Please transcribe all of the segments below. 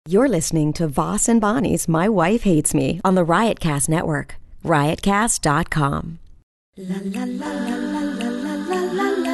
You're listening to Voss and Bonnie's My Wife Hates Me on the Riotcast Network. Riotcast.com. La la la la la la la la la la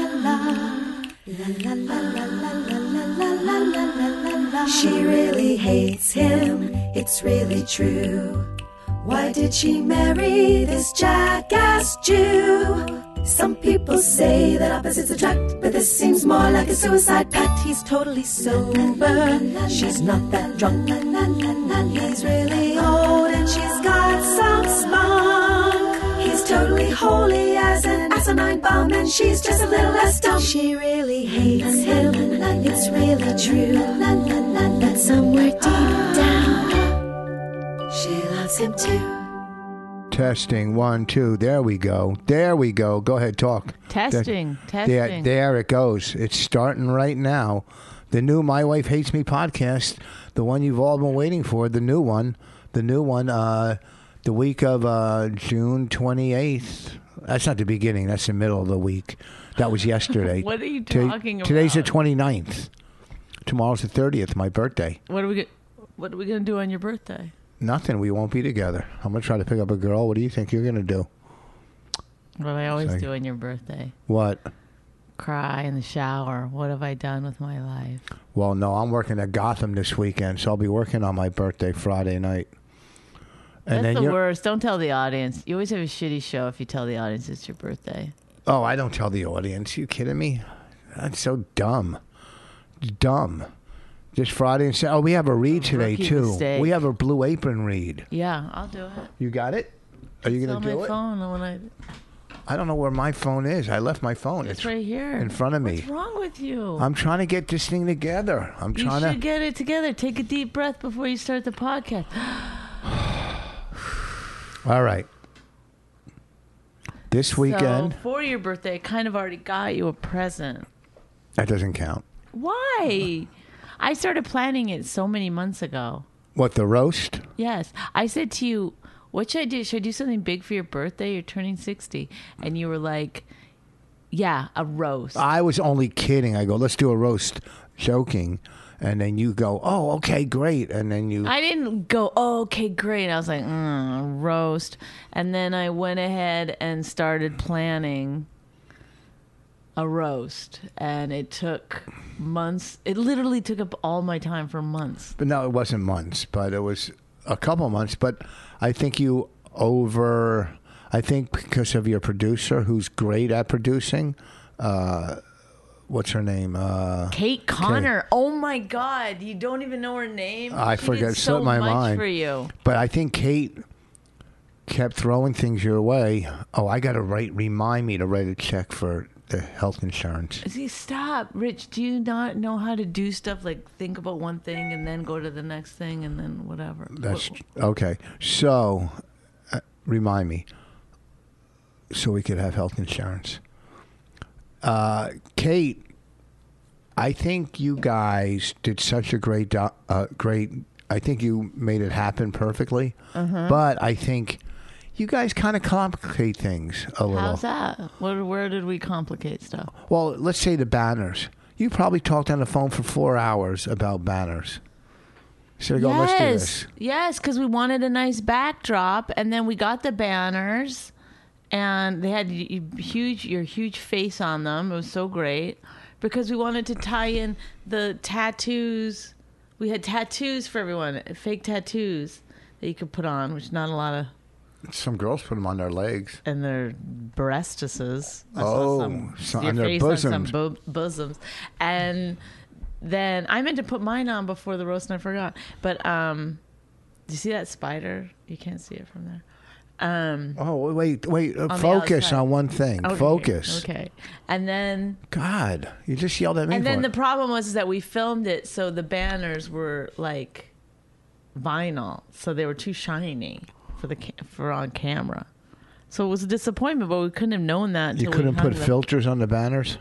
la. She really hates him, it's really true. Why did she marry this jackass Jew? Some people say that opposites attract, but this seems more like a suicide pact. He's totally sober, she's not that drunk. He's really old and she's got some spunk. He's totally holy as an asinine bomb, and she's just a little less dumb. She really hates him, it's really true. But somewhere deep down, she loves him too. Testing, 1, 2. There we go. Go ahead, talk. Testing. There it goes. It's starting right now. The new My Wife Hates Me podcast, the one you've all been waiting for, the new one, the week of June 28th. That's not the beginning. That's the middle of the week. That was yesterday. What are you talking about? Today's the 29th. Tomorrow's the 30th, my birthday. What are we going to do on your birthday? Nothing. We won't be together. I'm going to try to pick up a girl. What do you think you're going to do? What I always do on your birthday. What? Cry in the shower. What have I done with my life? Well, no, I'm working at Gotham this weekend, so I'll be working on my birthday Friday night. And That's the worst. Don't tell the audience. You always have a shitty show if you tell the audience it's your birthday. Oh, I don't tell the audience. You kidding me? That's so dumb. Just Friday and Saturday. Oh, we have a read today, too. Mistake. We have a Blue Apron read. Yeah, I'll do it. You got it? Are you going to do my it? Phone when I don't know where my phone is. I left my phone. It's right here. In front of me. What's wrong with you? I'm trying to get this thing together. You should get it together. Take a deep breath before you start the podcast. All right. This weekend. So for your birthday, I kind of already got you a present. That doesn't count. Why? I started planning it so many months ago. What, the roast? Yes. I said to you, what should I do? Should I do something big for your birthday? You're turning 60. And you were like, yeah, a roast. I was only kidding. I go, let's do a roast, joking. And then you go, oh, okay, great. And then you... I didn't go, oh, okay, great. I was like, roast. And then I went ahead and started planning a roast. And it took months. It literally took up all my time for months. But no, it wasn't months, but it was a couple months. But I think I think because of your producer, who's great at producing, what's her name? Kate Connor. Kate. Oh my God! You don't even know her name. I forget. So my mind for you. But I think Kate kept throwing things your way. Oh, I got to remind me to write a check for the health insurance. See, stop, Rich. Do you not know how to do stuff like think about one thing and then go to the next thing and then whatever? That's okay. So, remind me, so we could have health insurance. Kate, I think you guys did such a great. I think you made it happen perfectly. But I think you guys kind of complicate things a little. How's that? Where did we complicate stuff? Well, let's say the banners. You probably talked on the phone for 4 hours about banners. So go, let's do this. Yes, because we wanted a nice backdrop, and then we got the banners, and they had your huge face on them. It was so great because we wanted to tie in the tattoos. We had tattoos for everyone, fake tattoos that you could put on, which not a lot of. Some girls put them on their legs. And their breastises. On their bosoms. On some bosoms. And then I meant to put mine on before the roast and I forgot. But do you see that spider? You can't see it from there. Wait. Focus on one thing. Okay, Focus. Okay. And then... God, you just yelled at me. And then the problem was that we filmed it so the banners were like vinyl. So they were too shiny for on camera. So it was a disappointment, but we couldn't have known that until you couldn't put filters on the banners?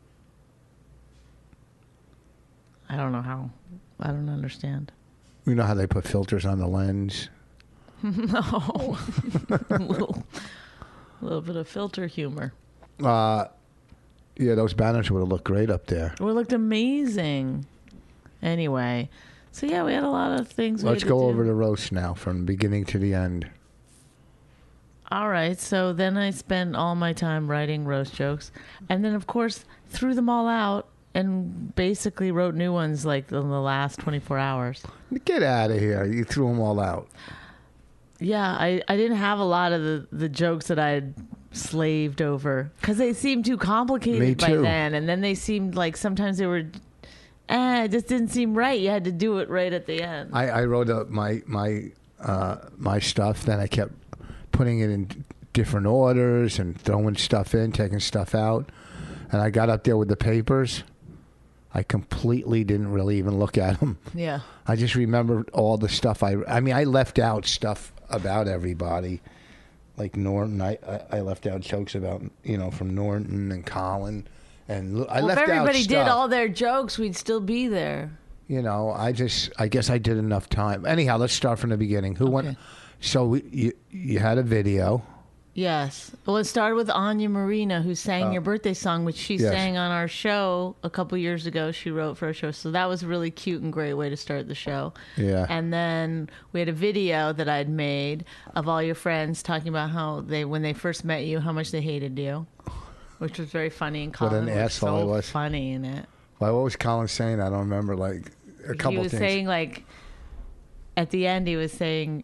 I don't know how. I don't understand. You know how they put filters on the lens? No. a little bit of filter humor. Yeah, those banners would have looked great up there. It looked amazing. Anyway, So yeah, we had a lot of things. Let's go over the roast now from the beginning to the end. All right. So then I spent all my time writing roast jokes, and then of course threw them all out and basically wrote new ones like in the last 24 hours. Get out of here! You threw them all out. Yeah, I didn't have a lot of the jokes that I had slaved over because they seemed too complicated by then, and then they seemed like sometimes they were. It just didn't seem right. You had to do it right at the end. I wrote up my stuff. Then I kept putting it in different orders and throwing stuff in, taking stuff out. And I got up there with the papers. I completely didn't really even look at them. Yeah. I just remembered all the stuff. I left out stuff about everybody. Like Norton, I left out jokes about, from Norton and Colin. And I left out if everybody stuff. did all their jokes, we'd still be there. I guess I did enough time. Anyhow, let's start from the beginning. Who went? So you had a video. Yes. Well, it started with Anya Marina, who sang your birthday song, which she sang on our show a couple years ago. She wrote for our show. So that was a really cute and great way to start the show. Yeah. And then we had a video that I'd made of all your friends talking about how when they first met you, how much they hated you, which was very funny. And Colin what an asshole so he was. Funny in it. Well, what was Colin saying? I don't remember, like, a couple things. He was saying, like, at the end, he was saying,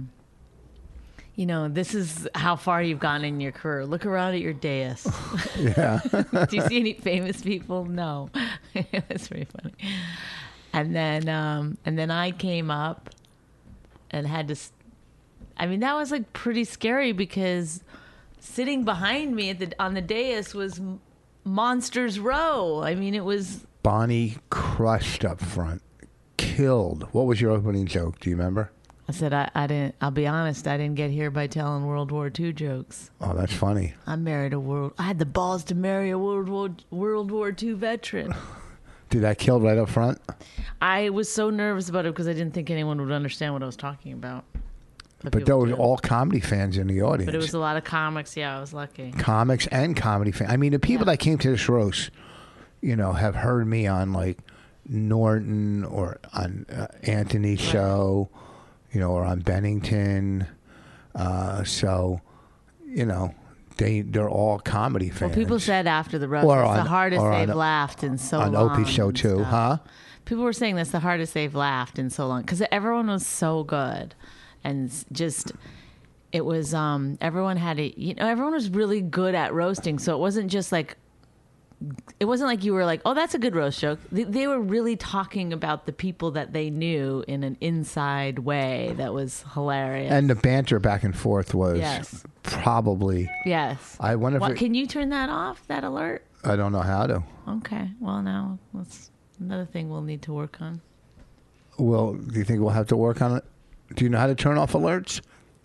this is how far you've gone in your career. Look around at your dais. Yeah. Do you see any famous people? No. It's very funny. And then I came up and had to. That was like pretty scary because sitting behind me on the dais was Monsters Row. It was Bonnie crushed up front, killed. What was your opening joke? Do you remember? I said, I didn't. I'll be honest. I didn't get here by telling World War II jokes. Oh, that's funny. I had the balls to marry a World War II veteran. Did that kill right up front? I was so nervous about it because I didn't think anyone would understand what I was talking about. But there were all comedy fans in the audience. But it was a lot of comics. Yeah, I was lucky. Comics and comedy fans. The people that came to this roast, have heard me on like Norton or on Anthony's show. Or on Bennington. So, they're all comedy fans. Well, people said after the roast, it's the hardest they've laughed in so long. On Opie's show, too, huh? People were saying that's the hardest they've laughed in so long. Because everyone was so good. And just, it was, everyone had everyone was really good at roasting. So it wasn't just like, it wasn't like you were like, oh, that's a good roast joke. They were really talking about the people that they knew in an inside way that was hilarious. And the banter back and forth was probably. Yes. I wonder if can you turn that off, that alert? I don't know how to. Okay. Well, now that's another thing we'll need to work on. Well, do you think we'll have to work on it? Do you know how to turn off alerts?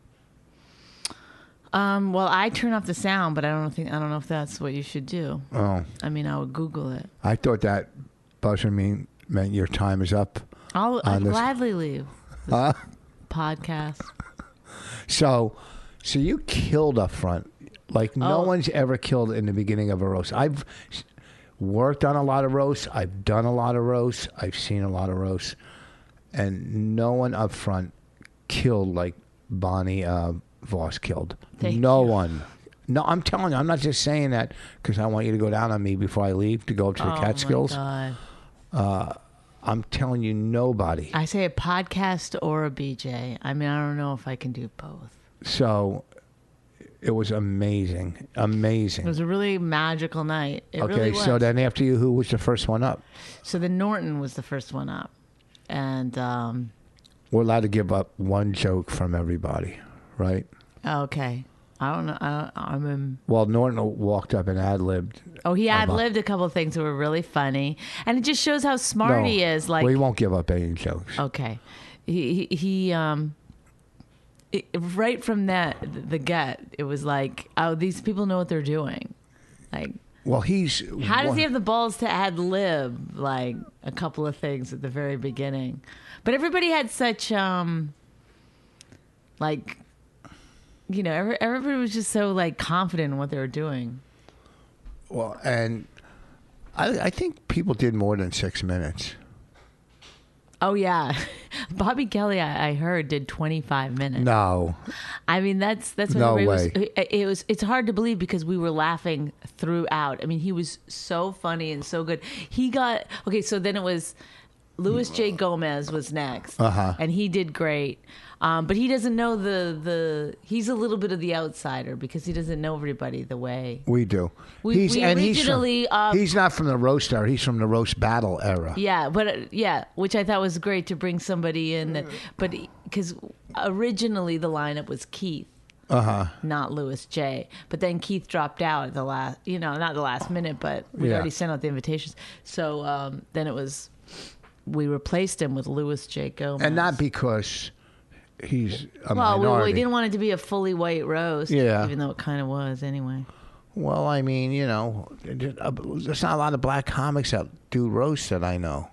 Well, I turn off the sound, but I don't know if that's what you should do. Oh. I would Google it. I thought that buzzer meant your time is up. I'd gladly leave this podcast. So you killed up front. Like no one's ever killed in the beginning of a roast. I've worked on a lot of roasts. I've done a lot of roasts. I've seen a lot of roasts. And no one up front killed like Bonnie Voss killed. No one. No, I'm telling you, I'm not just saying that because I want you to go down on me before I leave to go up to the Catskills. My God. I'm telling you, nobody. I say a podcast or a BJ. I don't know if I can do both. So it was amazing. Amazing. It was a really magical night. It really was. So then after you, who was the first one up? So then Norton was the first one up. And we're allowed to give up one joke from everybody, right? Okay. I don't know. Well, Norton walked up and ad-libbed. Oh, he ad-libbed a couple of things that were really funny. And it just shows how smart he is. Like, well, he won't give up any jokes. Okay. He right from the get, it was like, oh, these people know what they're doing. Like, well, how does he have the balls to ad-lib, like, a couple of things at the very beginning? But everybody had such, like... everybody was just so like confident in what they were doing. Well, and I think people did more than 6 minutes. Oh yeah, Bobby Kelly. I heard did 25 minutes. No. I mean that's what No everybody way. It's hard to believe because we were laughing throughout. I mean, he was so funny and so good. He got okay. So then it was Louis J. Gomez was next, and he did great. But he doesn't know he's a little bit of the outsider because he doesn't know everybody the way We do. we originally. He's not from the roast era. He's from the roast battle era. Yeah, but which I thought was great to bring somebody in. But because originally the lineup was Keith, not Louis J. But then Keith dropped out at the last, not the last minute, but we already sent out the invitations. So then we replaced him with Louis J. Gomez, And not because he's a well, minority. we didn't want it to be a fully white roast, Yeah. even though it kind of was anyway. Well, I mean, there's not a lot of black comics that do roasts that I know.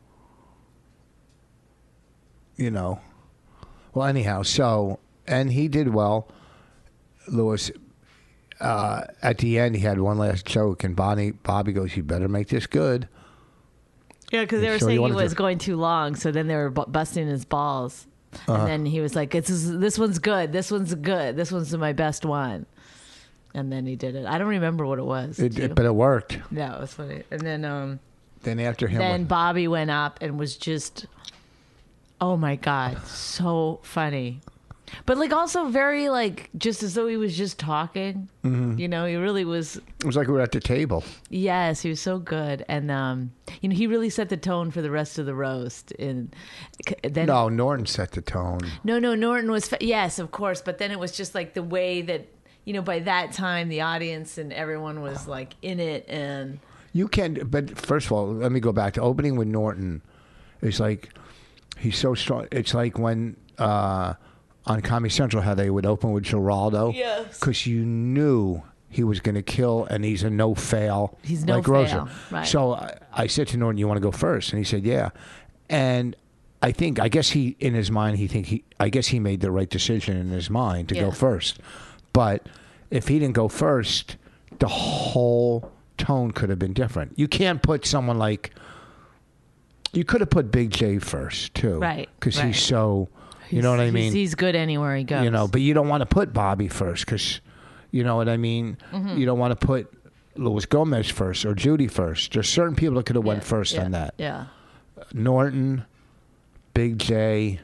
Well, anyhow, and he did well. Louis, at the end, he had one last joke, and Bobby goes, "You better make this good." Yeah, because they were So saying you he wanted was to- going too long, so then they were busting his balls. And then he was like, this one's good. This one's good. This one's my best one. And then he did it. I don't remember what it was. But it worked. No, it was funny. And Then after him, then Bobby went up and was just, oh my God, so funny. But also very just as though he was just talking. Mm-hmm. He really was. it was like we were at the table. Yes, he was so good. And, he really set the tone for the rest of the roast. And then No, Norton set the tone. No, Norton was, yes, of course. But then it was just the way that, by that time, the audience and everyone was in it. And You can, but first of all, let me go back to opening with Norton. It's he's so strong. It's like when on Comedy Central, how they would open with Geraldo. Yes. Because you knew he was going to kill, and he's a no-fail. He's no like Rosa. fail, right. So I said to Norton, "You want to go first?" And he said, "Yeah." And I guess he, in his mind, I guess he made the right decision in his mind to go Yeah. first. But if he didn't go first, the whole tone could have been different. You can't put someone you could have put Big J first too, Right, Because right. he's so, you know what I mean. He's good anywhere he goes. But you don't want to put Bobby first because, you know what I mean. Mm-hmm. You don't want to put Louis Gomez first or Judy first. There's certain people that could have went first on that. Yeah. Norton, Big J,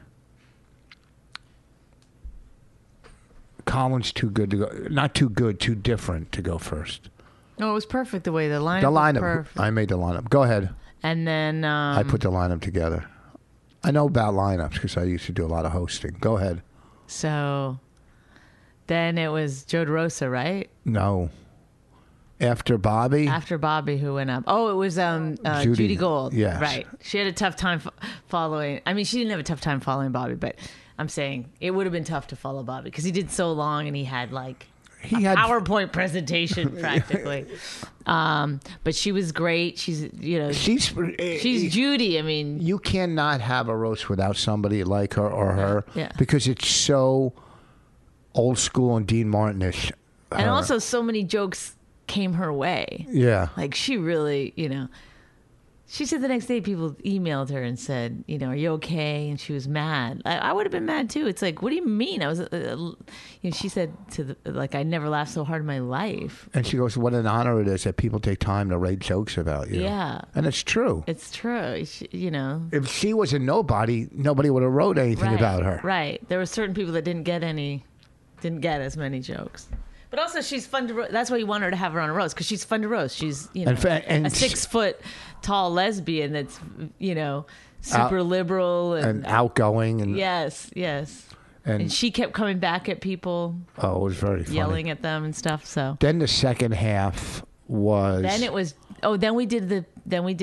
Colin's too good to go. Not too good, too different to go first. No, it was perfect the way the lineup The was lineup. perfect. I made the lineup. Go ahead. And then I put the lineup together. I know about lineups because I used to do a lot of hosting. Go ahead. so then it was Joe DeRosa, right? No. After Bobby, After Bobby, who went up? Oh, it was Judy. Judy Gold. Yes. Right. She had a tough time following. I mean, she didn't have a tough time following Bobby, but I'm saying it would have been tough to follow Bobby because he did so long and he had he a had PowerPoint presentation practically. But she was great. She's she's Judy. I mean, You cannot have a roast without somebody like her or her Yeah. because it's so old school and Dean Martinish. and also so many jokes came her way. Yeah. She really, she said the next day people emailed her and said, are you okay? And she was mad. I would have been mad too. It's what do you mean? I was, she said I never laughed so hard in my life. And she goes, what an honor it is that people take time to write jokes about you. Yeah. And it's true. It's true. If she was a nobody would have wrote anything Right, about her. Right. There were certain people that didn't get as many jokes. But also, she's fun to roast. That's why you want her to have her on a roast, because she's fun to roast. She's, And a 6 foot tall lesbian that's, super liberal And outgoing. And, yes. And she kept coming back at people, oh, it was very funny. yelling at them and stuff. So Then the second half was then it was. Oh, then we did a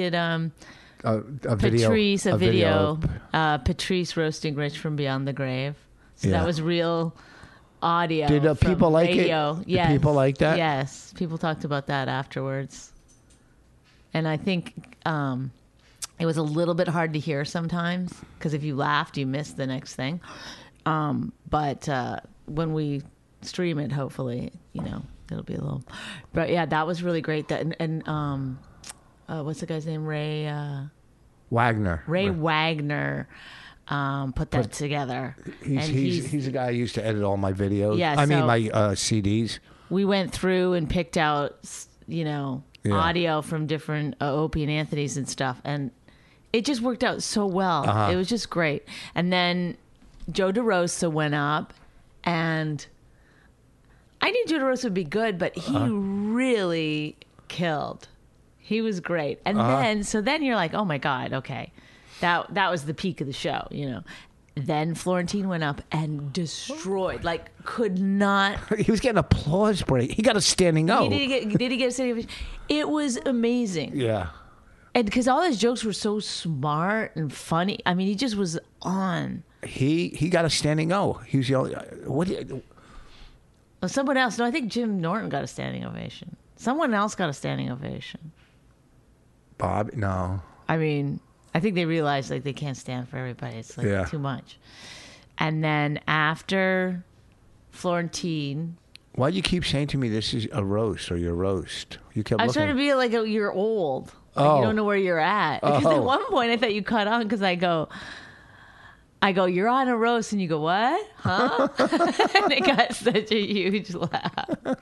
video. Patrice a video. Patrice roasting Rich from Beyond the Grave. So Yeah. that was real audio. Did from people like it? radio. Did Yes. people like that? Yes, people talked about that afterwards. And I think it was a little bit hard to hear sometimes because if you laughed, you missed the next thing. But when we stream it, hopefully, it'll be a little. But yeah, that was really great. That and what's the guy's name? Ray Wagner. Ray Wagner put that together. He's the guy who used to edit all my videos. Yeah, I mean so- my CDs. We went through and picked out, Yeah. audio from different Opie and Anthony's and stuff, and it just worked out so well. It was just great. And then Joe DeRosa went up, and I knew Joe DeRosa would be good, but he really killed. He was great. And then you're like, oh my God, okay. That was the peak of the show, Then Florentine went up and destroyed, could not. He was getting applause break. He got a standing O. Did he get a standing ovation? It was amazing. Yeah. And because all his jokes were so smart and funny. I mean, he just was on. He got a standing O. He was yelling, what do you... Well, someone else. No, I think Jim Norton got a standing ovation. Someone else got a standing ovation. Bob? No. I mean, I think they realized they can't stand for everybody. It's too much. And then after Florentine, Why do you keep saying to me this is a roast or your roast? You kept I was looking. trying to be like, you're old. You don't know where you're at. Because at one point I thought you cut on because I go, you're on a roast, and you go, what? Huh? And it got such a huge laugh.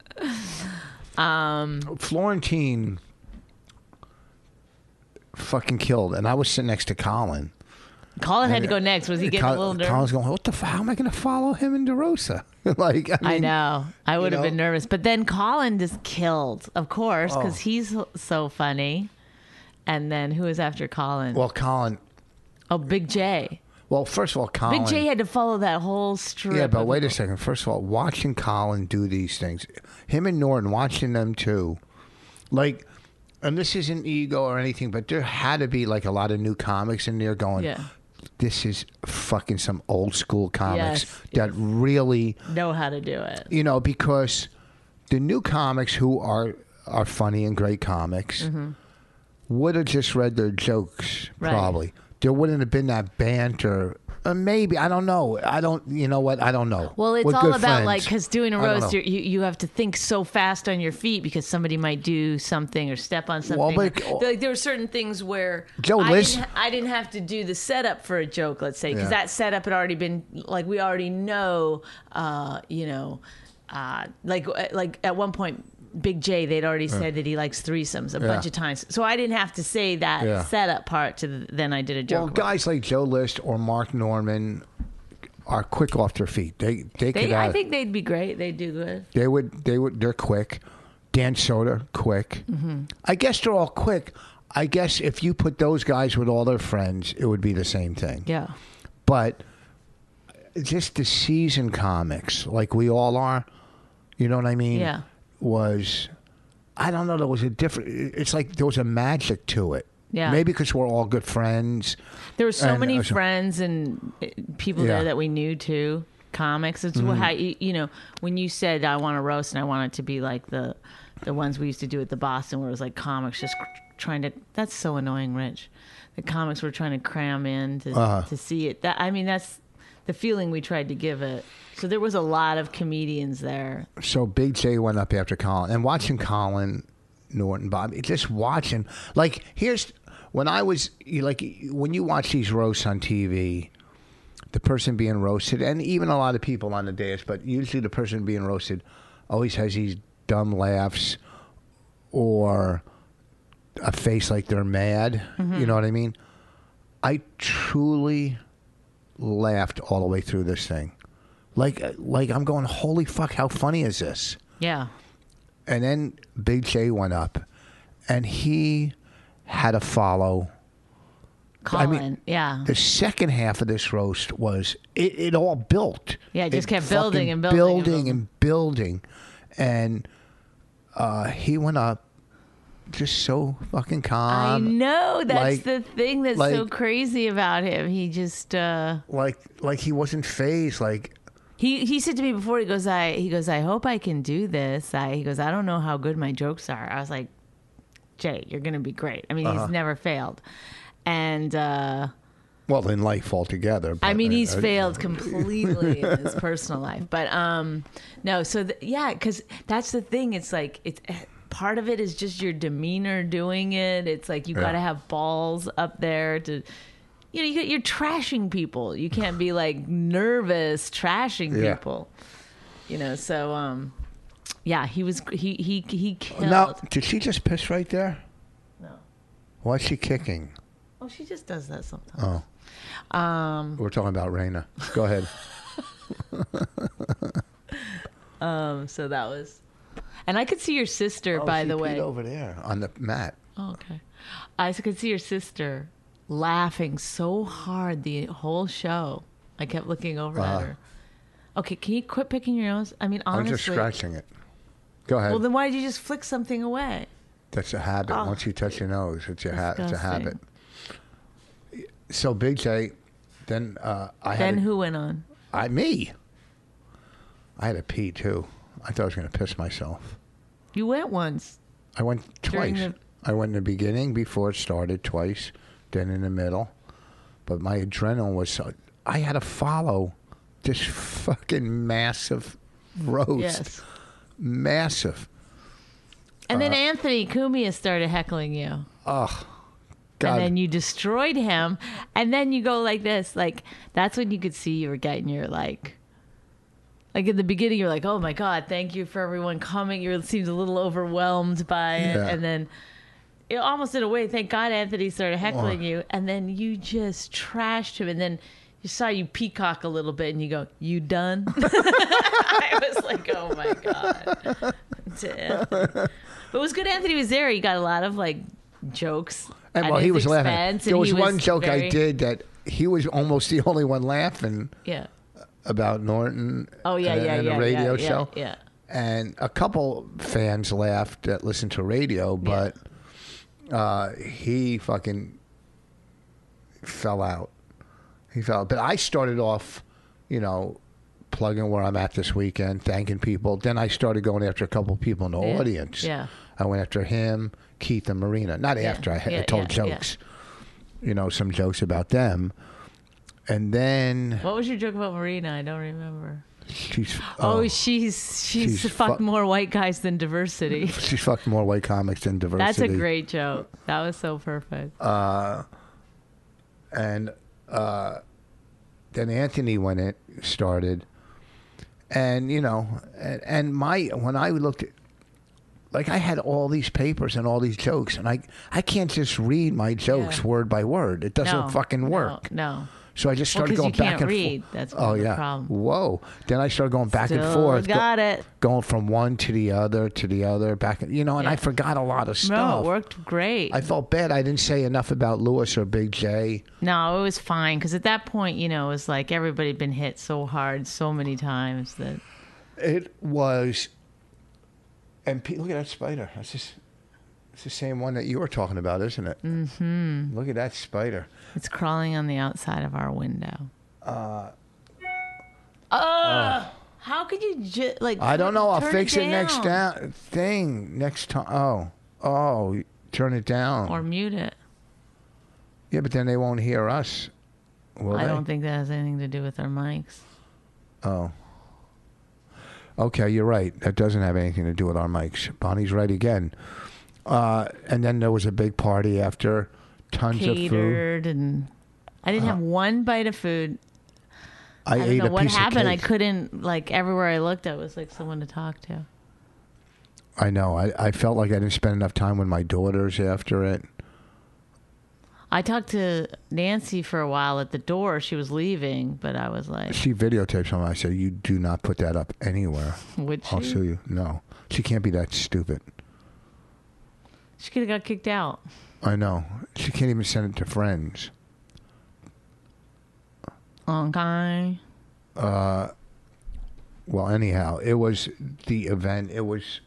Florentine fucking killed, and I was sitting next to Colin. Colin had to go next. Was he getting a little nervous? Colin's going, what the fuck? How am I going to follow him in DeRosa? I know. I would have know? been nervous. But then Colin just killed, of course, because he's so funny. And then who was after Colin? Well, Colin. Oh, Big J. Well, first of all, Colin. Big J had to follow that whole strip. Yeah, but wait a second. First of all, watching Colin do these things, him and Norton, watching them too, and this isn't ego or anything, but there had to be a lot of new comics in there going, Yeah. this is fucking some old school comics Yes, that really, know how to do it. because the new comics who are funny and great comics would have just read their jokes, Right. probably. There wouldn't have been that banter. Maybe. I don't know. You know what? I don't know. Well, it's We're all good about friends. because doing a I don't roast, know. you have to think so fast on your feet because somebody might do something or step on something. but- There were certain things where Joe List- I didn't have to do the setup for a joke, let's say, because Yeah. that setup had already been we already know, at one point. Big J, they'd already said that he likes threesomes a bunch of times, so I didn't have to say that setup part. Then I did a joke. Well, guys like Joe List or Mark Norman are quick off their feet. They could. I think they'd be great. They'd do good. They would. They're quick. Dan Soder, quick. Mm-hmm. I guess they're all quick. I guess if you put those guys with all their friends, it would be the same thing. Yeah. But just the seasoned comics, like we all are, you know what I mean? Yeah. I don't know, there was a different, it's like there was a magic to it. Yeah. Maybe because we're all good friends. There were so And, many friends and people Yeah. there that we knew too. Comics. It's how when you said I want to roast and I want it to be like the ones we used to do at the Boston, where it was like comics just trying to. That's so annoying, Rich. The comics were trying to cram in to see it. That's the feeling we tried to give it. So there was a lot of comedians there. So Big J went up after Colin, and watching Colin, Norton, Bob, just watching, here's when I was when you watch these roasts on TV, the person being roasted, and even a lot of people on the dais, but usually the person being roasted always has these dumb laughs or a face like they're mad. You know what I mean? I truly laughed all the way through this thing. Like I'm going, holy fuck, how funny is this? Yeah. And then Big J went up, and he had to follow. Colin, yeah. The second half of this roast was it all built. Yeah, it just kept fucking building and building and building. And he went up just so fucking I calm. know. That's like- the thing that's so like- crazy about him. He just Like he wasn't phased. Like, he said to me before, he goes, I hope I can do this. He goes, I don't know how good my jokes are. I was like, Jay, you're gonna be great. I mean, he's never failed. And well, in life altogether. I but, mean, he's failed completely in his personal life. But no, so yeah, because that's the thing. It's like part of it is just your demeanor doing it. It's like you got to have balls up there to, you're trashing people. You can't be like nervous trashing people. So he killed. Now, did she just piss right there? No. Why's she kicking? Oh, she just does that sometimes. We're talking about Raina. Go ahead. So that was, and I could see your sister, by the way, over there on the mat. Oh, okay. I could see your sister laughing so hard the whole show. I kept looking over at her. Okay, can you quit picking your nose? I mean, honestly. I'm just scratching it. Go ahead. Well, then why did you just flick something away? That's a habit. Once you touch your nose, it's a habit. So Big J, then who went on? Me. I had to pee too. I thought I was going to piss myself. You went once. I went twice. I went in the beginning before it started twice, then in the middle. But my adrenaline was so... I had to follow this fucking massive roast. Yes. Massive. And then Anthony Cumia started heckling you. Oh, God. And then you destroyed him. And then you go like this. Like, that's when you could see you were getting your, like in the beginning, you're like, oh, my God, thank you for everyone coming. You seemed a little overwhelmed by it. Yeah. And then it almost in a way, thank God Anthony started heckling you. And then you just trashed him. And then you saw you peacock a little bit and you go, you done? I was like, oh, my God. But it was good Anthony was there. He got a lot of, like, jokes. And he was laughing. There was one joke I did that he was almost the only one laughing. Yeah. About Norton. Oh, yeah. The radio show. Yeah. And a couple fans laughed that listened to radio, but he fucking fell out. But I started off, plugging where I'm at this weekend, thanking people. Then I started going after a couple people in the audience. Yeah. I went after him, Keith, and Marina. Not after I told jokes. Some jokes about them. And then... What was your joke about Marina? I don't remember. She's fucked more white guys than diversity. She's fucked more white comics than diversity. That's a great joke. That was so perfect. And then Anthony started. And, when I looked at... Like, I had all these papers and all these jokes, and I can't just read my jokes word by word. It doesn't fucking work. No. So I just started going back and forth. That's the problem. Whoa. Then I started going back and forth. Got it. Going from one to the other, back. And I forgot a lot of stuff. No, it worked great. I felt bad. I didn't say enough about Lewis or Big J. No, it was fine. Because at that point, it was like everybody had been hit so hard so many times that... It was... And look at that spider. It's the same one that you were talking about, isn't it? Mm-hmm. Look at that spider. It's crawling on the outside of our window. How could you I don't know. I'll fix it next time. Oh, turn it down or mute it. Yeah, but then they won't hear us. I don't think that has anything to do with our mics. Oh. Okay, you're right. That doesn't have anything to do with our mics. Bonnie's right again. And then there was a big party after, tons of food. And I didn't have one bite of food. I don't ate know a what piece happened. of cake. I couldn't, everywhere I looked, I was like someone to talk to. I know. I felt like I didn't spend enough time with my daughters after it. I talked to Nancy for a while at the door. She was leaving, but I was like... She videotaped something. I said, you do not put that up anywhere. Would she? I'll sue you. No. She can't be that stupid. She could have got kicked out. I know. She can't even send it to friends. Okay. Well, anyhow, it was the event. It was...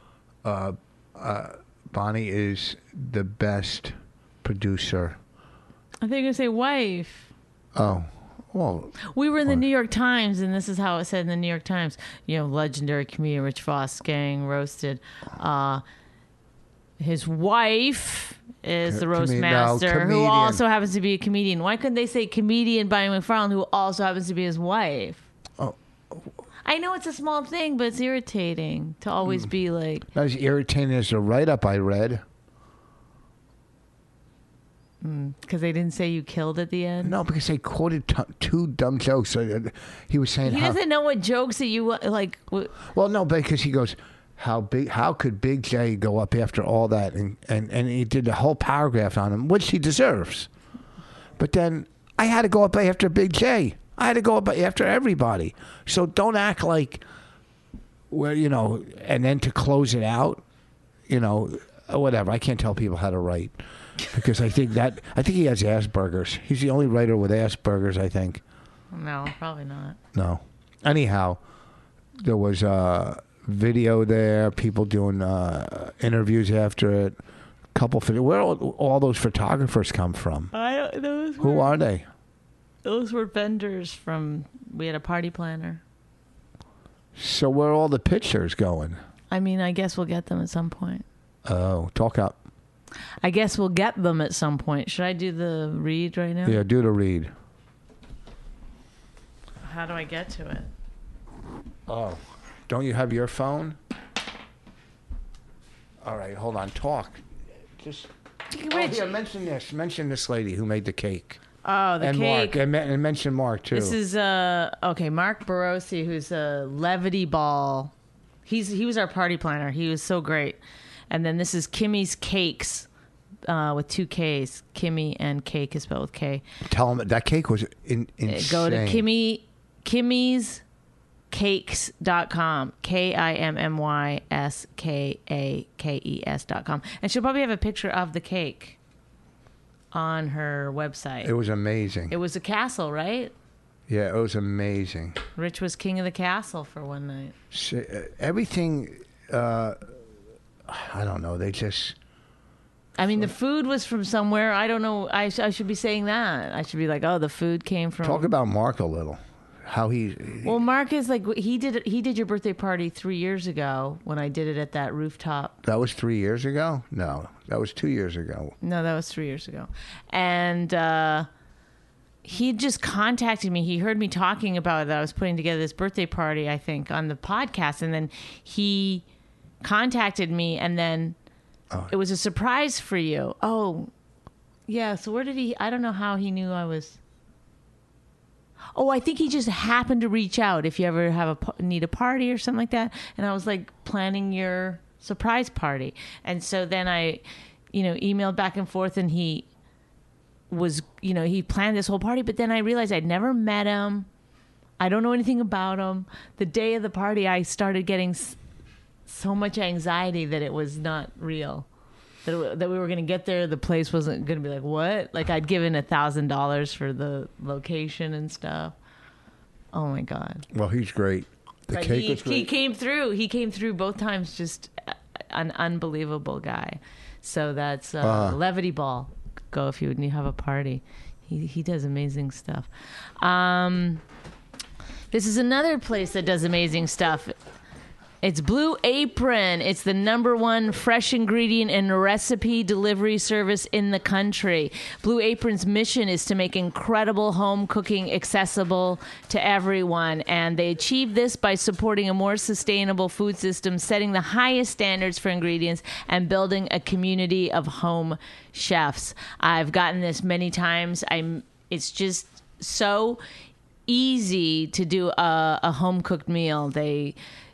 Bonnie is the best... producer. I think you're going to say wife. Oh. Well. We were in the New York Times, and this is how it said in the New York Times. Legendary comedian Rich Voss gang roasted. His wife is the roast master, who also happens to be a comedian. Why couldn't they say comedian Bonnie McFarlane, who also happens to be his wife? Oh. I know it's a small thing, but it's irritating to always be like. Not as irritating as the write-up I read. Because they didn't say you killed at the end? No, because they quoted two dumb jokes. He was saying He doesn't know what jokes that you like. Well, no, because he goes, how could Big J go up after all that? And he did a whole paragraph on him, which he deserves. But then I had to go up after Big J. I had to go up after everybody. So don't act like, well, and then to close it out, whatever. I can't tell people how to write. Because I think he has Asperger's. He's the only writer with Asperger's, I think. No, probably not. No. Anyhow, there was a video there, people doing interviews after it. Where all those photographers come from? Who are they? Those were vendors from. We had a party planner. So where are all the pictures going? I mean, I guess we'll get them at some point. Oh, talk up. I guess we'll get them at some point. Should I do the read right now? Yeah, do the read. How do I get to it? Oh, don't you have your phone? All right, hold on. Talk. Just. Here, mention this. Mention this lady who made the cake. Oh, the cake. Mark. And mention Mark, too. This is, Mark Barossi, who's a Levity Ball. He was our party planner. He was so great. And then this is Kimmy's Cakes with 2 Ks. Kimmy and cake is spelled with K. Tell him that cake was insane. Go to kimmyscakes.com. KIMMYSKAKES.com. And she'll probably have a picture of the cake on her website. It was amazing. It was a castle, right? Yeah, it was amazing. Rich was king of the castle for one night. Everything... I don't know. They just... I mean, the food was from somewhere. I don't know. I should be saying that. I should be like, oh, the food came from... Talk about Mark a little. How he... Well, Mark is like... He did your birthday party 3 years ago when I did it at that rooftop. That was 3 years ago? No, that was 2 years ago. No, that was 3 years ago. And he just contacted me. He heard me talking about that I was putting together this birthday party, I think, on the podcast. And then he... contacted me, and then it was a surprise for you. Oh, yeah. So where did he? I don't know how he knew I was. Oh, I think he just happened to reach out if you ever need a party or something like that. And I was like planning your surprise party, and so then I, emailed back and forth, and he was, he planned this whole party. But then I realized I'd never met him. I don't know anything about him. The day of the party, I started getting so much anxiety that it was not real, that we were going to get there. The place wasn't going to be like, what? Like I'd given $1,000 for the location and stuff. Oh my God. Well, he's great. The cake was great. He came through. He came through both times. Just an unbelievable guy. So that's Levity Ball. Go if you have a party. He does amazing stuff. This is another place that does amazing stuff. It's Blue Apron. It's the #1 fresh ingredient and recipe delivery service in the country. Blue Apron's mission is to make incredible home cooking accessible to everyone. And they achieve this by supporting a more sustainable food system, setting the highest standards for ingredients, and building a community of home chefs. I've gotten this many times. It's just so easy to do a home cooked meal. Raina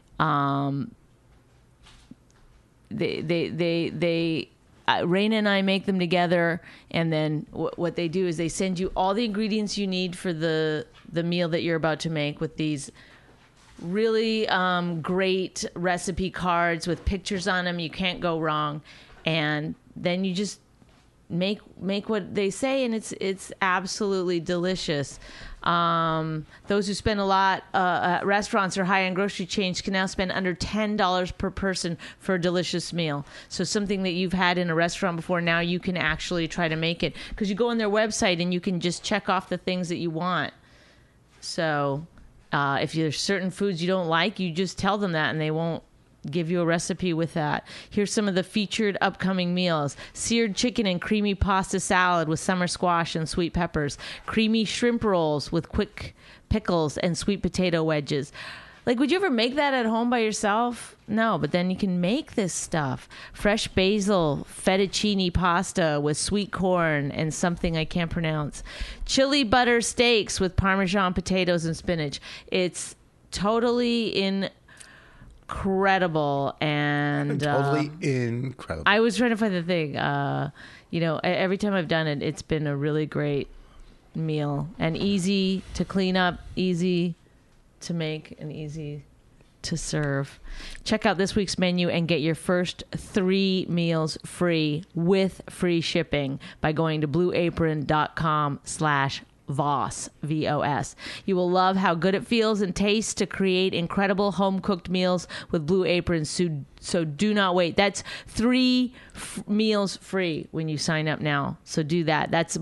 and I make them together, and then what they do is they send you all the ingredients you need for the meal that you're about to make with these really great recipe cards with pictures on them. You can't go wrong. And then you just make what they say, and it's absolutely delicious. Those who spend a lot at restaurants or high-end grocery chains can now spend under $10 per person for a delicious meal. So something that you've had in a restaurant before, now you can actually try to make it, because you go on their website and you can just check off the things that you want. So if there's certain foods you don't like, you just tell them that, and they won't give you a recipe with that. Here's some of the featured upcoming meals: seared chicken and creamy pasta salad with summer squash and sweet peppers, creamy shrimp rolls with quick pickles and sweet potato wedges, Like, would you ever make that at home by yourself? No, but then you can make this stuff. Fresh basil, fettuccine pasta with sweet corn and something I can't pronounce. Chili butter steaks with Parmesan potatoes and spinach. It's totally incredible. And Totally incredible. I was trying to find the thing. Every time I've done it, it's been a really great meal and easy to clean up, easy to make, and easy to serve. Check out this week's menu and get your first 3 meals free with free shipping by going to blueapron.com/VOS, VOS. You will love how good it feels and tastes to create incredible home-cooked meals with Blue Apron, so do not wait. That's 3 meals free when you sign up now. So do that. That's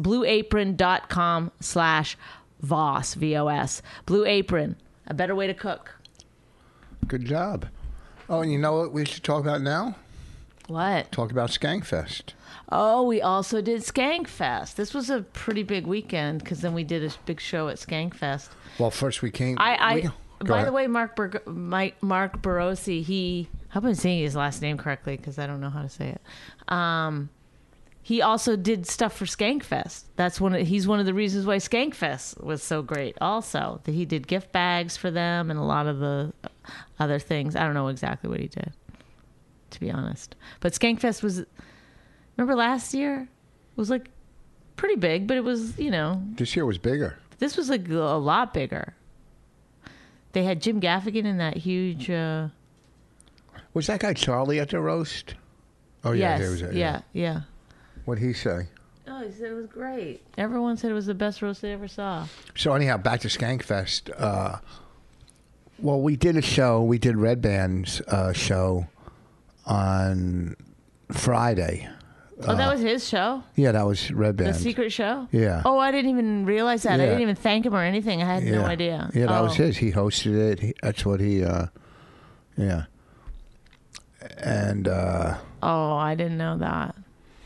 blueapron.com/VOS, VOS. Blue Apron, a better way to cook. Good job. Oh, and you know what we should talk about now? What? Talk about Skankfest. Oh, we also did Skankfest. This was a pretty big weekend because then we did a big show at Skankfest. Well, first we came. By ahead. the way, Mark Barossi, I hope I'm saying his last name correctly because I don't know how to say it. He also did stuff for Skankfest. He's one of the reasons why Skankfest was so great. Also, that he did gift bags for them and a lot of the other things. I don't know exactly what he did, to be honest. But Skankfest was, remember last year? It was like pretty big, but it was, This year was bigger. this was like a lot bigger. They had Jim Gaffigan in that huge. Was that guy Charlie at the roast? Oh yeah, yes, there was that. yeah. What'd he say? Oh, he said it was great. Everyone said it was the best roast they ever saw. So anyhow, back to Skankfest. Well, we did a show. We did Red Band's show on Friday. Oh, that was his show? Yeah, that was Red Band. The secret show? Yeah. Oh, I didn't even realize that. I Yeah. didn't even thank him or anything. I had no idea. Yeah, that was his. He hosted it. That's what he. Yeah. And Oh, I didn't know that.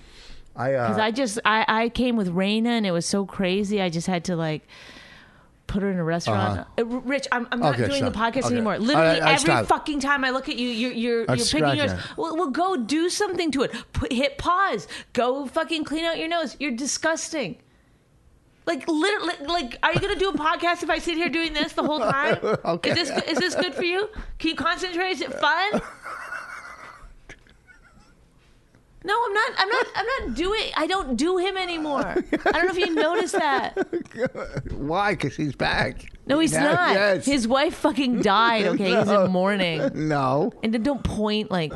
I I came with Raina and it was so crazy. I just had to put her in a restaurant. Rich, I'm not Okay, doing the stop. podcast Okay. anymore. Literally I every stop. fucking time I look at you, you're That's picking yours. scratching. Well, go do something to it. Hit pause. Go fucking clean out your nose. You're disgusting. Literally, are you gonna do a podcast if I sit here doing this the whole time? Okay. Is this good for you? Can you concentrate? Is it fun? No, I'm not doing. I don't do him anymore. I don't know if you noticed that. Why? Because he's back. No, he's not. Yes. His wife fucking died. Okay, he's in mourning. No. And then don't point like.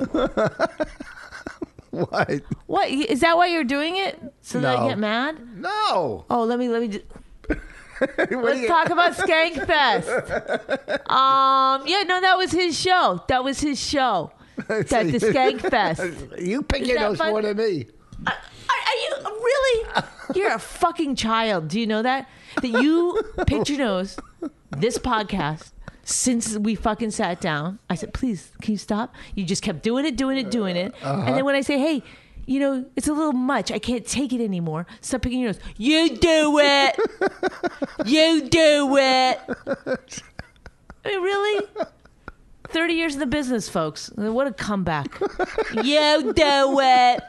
What? What is that? Why you're doing it? So that I No. get mad? No. Oh, let me. Just, What do let's you- talk about Skankfest. Yeah, no, that was his show. That was his show. That the Skankfest. You pick Is your that nose fun? more than me. Are you really? You're a fucking child. Do you know that? That you picked your nose. This podcast. Since we fucking sat down, I said, please, can you stop? You just kept doing it. And then when I say, hey, it's a little much. I can't take it anymore. Stop picking your nose. You do it. You do it. I mean, really? 30 years in the business, folks. What a comeback. You do it.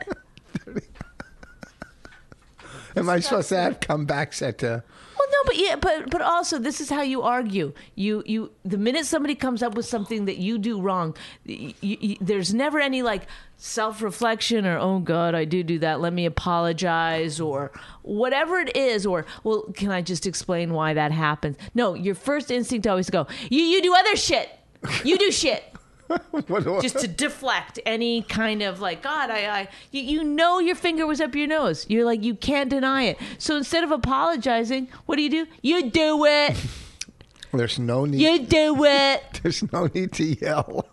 Am I supposed to have comebacks at the... Well, no, but also this is how you argue. You the minute somebody comes up with something that you do wrong, there's never any self-reflection or, oh God, I do that. Let me apologize or whatever it is. Or, well, can I just explain why that happens? No, your first instinct always go, you do other shit. You do shit. Just to deflect any kind of God, your finger was up your nose. You're you can't deny it. So instead of apologizing, what do? You do it. There's no need. You do it. There's no need to yell.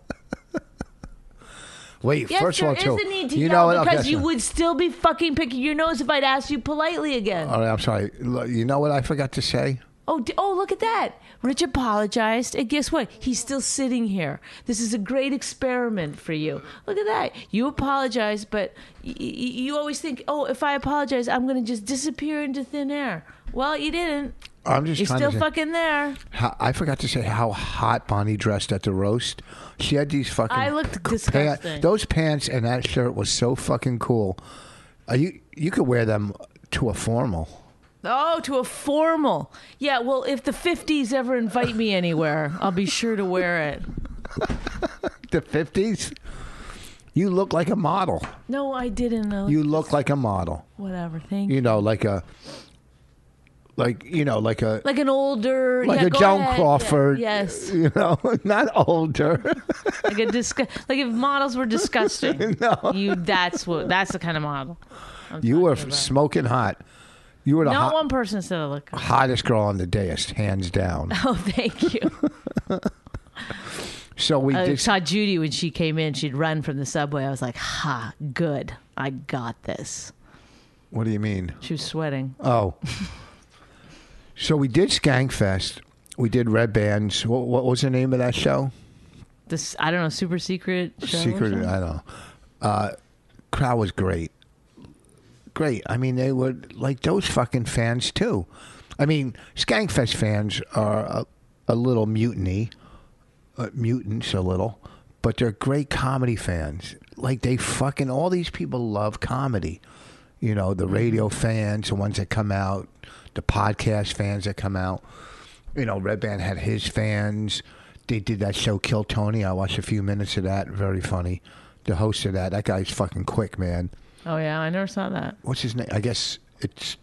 Wait, Yes, first of there all, is too. a need to you yell know what? because Okay, you so- would still be fucking picking your nose if I'd asked you politely again. All right, I'm sorry. You know what I forgot to say? Oh, look at that. Rich apologized, and guess what? He's still sitting here. This is a great experiment for you. Look at that. You apologize, but you always think, oh, if I apologize, I'm going to just disappear into thin air. Well, you didn't. I'm just You're trying still to say, fucking there. I forgot to say how hot Bonnie dressed at the roast. She had these fucking. I looked disgusting. Those pants and that shirt was so fucking cool. You could wear them to a formal. Oh, to a formal. Yeah, well, if the 50s ever invite me anywhere, I'll be sure to wear it. The 50s? You look like a model. No, I didn't. You look like a model. Whatever, thank you. You know, like an older, Like a go Joan ahead. Crawford. Yeah, yes. You know, not older. Like if models were disgusting. No. That's the kind of model. You were talking about. smoking hot. You were the Not one person said I look good. hottest girl on the dais, hands down. Oh, thank you. So we I did. saw Judy when she came in. She'd run from the subway. I was like, ha, good. I got this. What do you mean? She was sweating. Oh. So we did Skankfest. We did Red Bands. What was the name of that show? This, I don't know, super secret show. or Secret. something? I don't know. Crowd was great. Great. I mean, they were like those fucking fans too. I mean, Skankfest fans are a little mutants a little, but they're great comedy fans. Like they fucking all these people love comedy. You know, the radio fans, the ones that come out, the podcast fans that come out. You know, Red Band had his fans. They did that show Kill Tony. I watched a few minutes of that. Very funny. The host of that guy's fucking quick, man. Oh, yeah, I never saw that. What's his name? I guess it's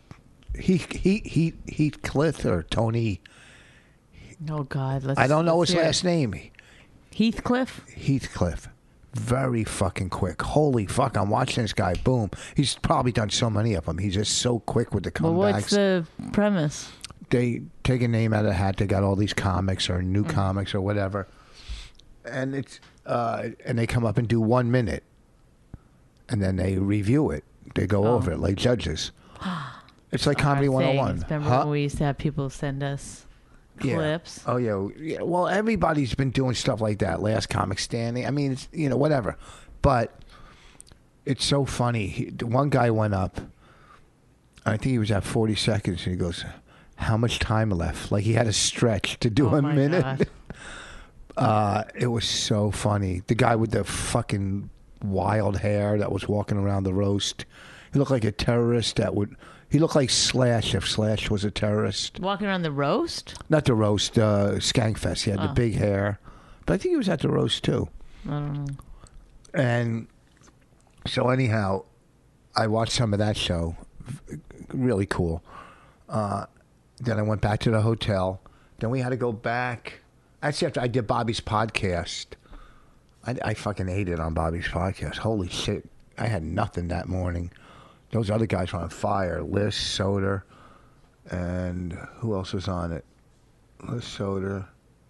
Heathcliff or Tony. Oh, God. I don't know let's his hear it. last name. Heathcliff? Heathcliff. Very fucking quick. Holy fuck, I'm watching this guy. Boom. He's probably done so many of them. He's just so quick with the comebacks. Well, what's the premise? They take a name out of the hat. They got all these comics or new comics or whatever. And it's and they come up and do 1 minute. And then they review it. They go over it like judges. It's like Comedy Our 101. things. Remember when we used to have people send us clips? Oh, yeah. Well, everybody's been doing stuff like that. Last Comic Standing. I mean, it's, whatever. But it's so funny. One guy went up. I think he was at 40 seconds. And he goes, how much time left? Like he had a stretch to do Oh, a my minute. God. It was so funny. The guy with the fucking wild hair that was walking around the roast. He looked like a terrorist he looked like Slash if Slash was a terrorist. Walking around the roast? Not the roast, Skankfest. He had the big hair. But I think he was at the roast too. I don't know. And so anyhow, I watched some of that show. Really cool. Then I went back to the hotel. Then we had to go back. Actually, after I did Bobby's podcast. I fucking ate it on Bobby's podcast. Holy shit. I had nothing that morning. Those other guys were on fire. Liz, Soder, and who else was on it? Liz, Soder.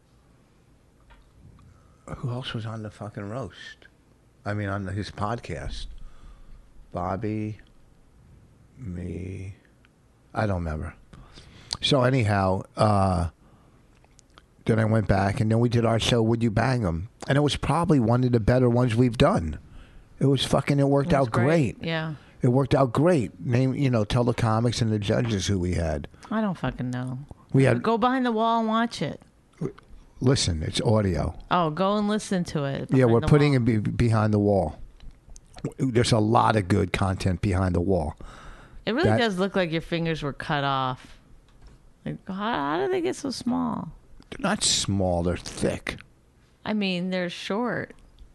Who else was on the fucking roast? I mean, on his podcast. Bobby, me. I don't remember. So anyhow, then I went back, and then we did our show, Would You Bang 'Em? And it was probably one of the better ones we've done. It worked out great. Yeah. It worked out great. Tell the comics and the judges who we had. I don't fucking know. We had, Go behind the wall and watch it. listen, it's audio. Oh, go and listen to it. Yeah, we're behind the putting wall. it behind the wall. There's a lot of good content behind the wall. It really that- does look like your fingers were cut off. Like, how did they get so small? They're not small, they're thick. I mean, they're short.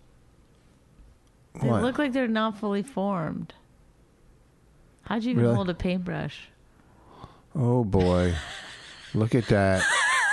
They What? look like they're not fully formed. How'd you even Really? hold a paintbrush? Oh boy. Look at that.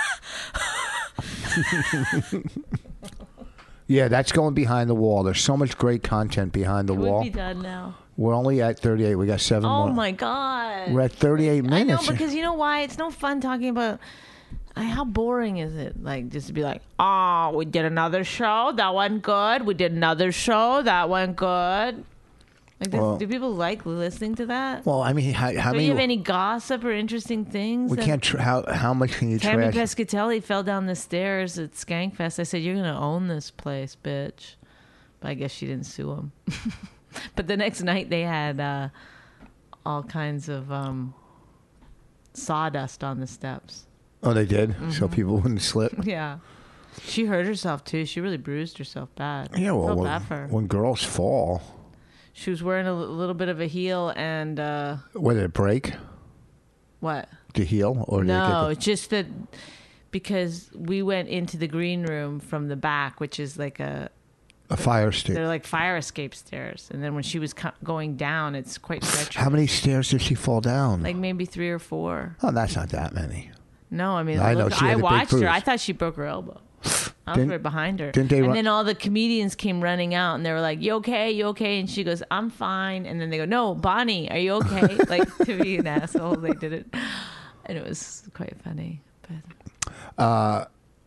Yeah, that's going behind the wall. There's so much great content behind the It wall. would be done now. We're only at 38. We got 7 Oh more. my God. We're at 38 I know, minutes. because you know why? It's no fun talking about. How boring is it? Like, just to be like, oh, we did another show. That went good. We did another show. That went good. Like, do people like listening to that? Well, I mean, how Do many? you have any gossip or interesting things? We can't. How much can you Tammy trash? Pescatelli fell down the stairs at Skankfest. I said, "You're gonna own this place, bitch." But I guess she didn't sue him. But the next night they had all kinds of sawdust on the steps. Oh, they did? So people wouldn't slip? Yeah. She hurt herself, too. She really bruised herself bad. Yeah, well, Felt bad for her. when girls fall, She was wearing a little bit of a heel and, what, did it break? what? The heel? Or did No, it it's just that because we went into the green room from the back, which is like a fire stick? they're like fire escape stairs. And then when she was going down, it's quite treacherous. How many stairs did she fall down? Like maybe 3 or 4. Oh, that's not that many. No, I mean, I know, look, she had I a big watched her. bruise. I thought she broke her elbow. I was Didn't- right behind her. didn't they and run- then all the comedians came running out and they were like, "You okay? You okay?" And she goes, "I'm fine." And then they go, "No, Bonnie, are you okay?" Like, to be an asshole, they did it. And it was quite funny. But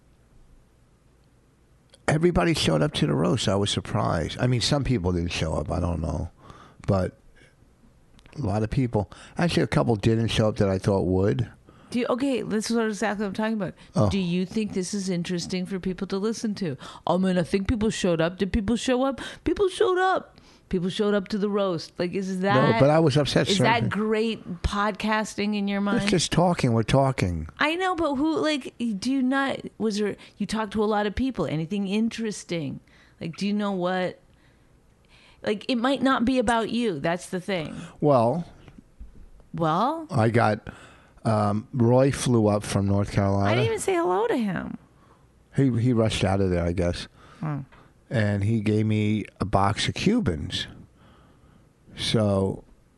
Everybody showed up to the roast. I was surprised. I mean, some people didn't show up. I don't know. But a lot of people. Actually, a couple didn't show up that I thought would. okay, this is exactly what I'm talking about. Oh. Do you think this is interesting for people to listen to? I mean, I think people showed up. Did people show up? People showed up. People showed up to the roast. Like, is that... No, but I was upset. Is certain- that great podcasting in your mind? It's just talking. We're talking. I know, but who, like, do you not, was there, you talked to a lot of people, anything interesting? Like, do you know what, like, it might not be about you. That's the thing. Well, Well, I got Roy flew up from North Carolina. I didn't even say hello to him. He rushed out of there, I guess. Oh. And he gave me a box of Cubans. So,